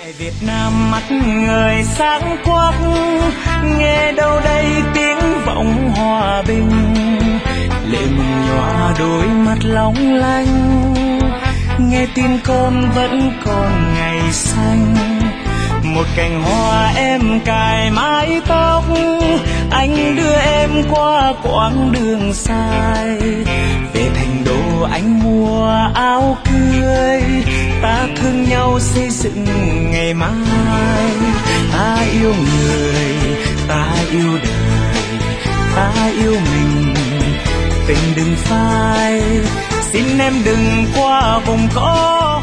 Việt Nam mắt người sáng quắc, nghe đâu đây tiếng vọng hòa bình, lệ mừng nhòa đôi mắt long lanh, nghe tin con vẫn còn ngày xanh. Một cành hoa em cài mái tóc, anh đưa em qua quãng đường dài, về thành đô anh mua áo cưới, ta thương nhau xây dựng ngày mai. Ta yêu người, ta yêu đời, ta yêu mình, tình đừng phai, xin em đừng qua vùng có